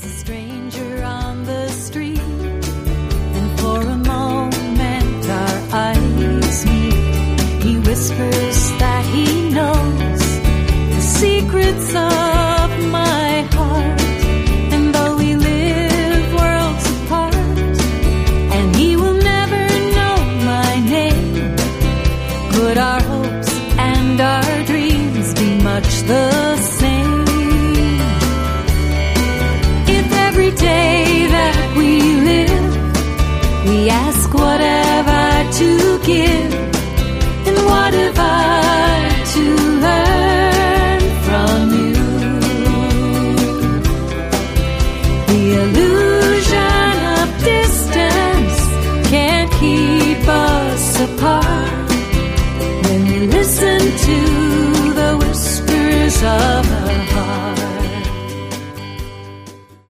a stranger on the street, and for a moment our eyes meet. He whispers that he knows the secrets of my heart, and though we live worlds apart, and he will never know my name, could our hopes and our dreams be much the same? Every day that we live, we ask, what have I to give, and what have I to learn from you? The illusion of distance can't keep us apart when we listen to the whispers of love.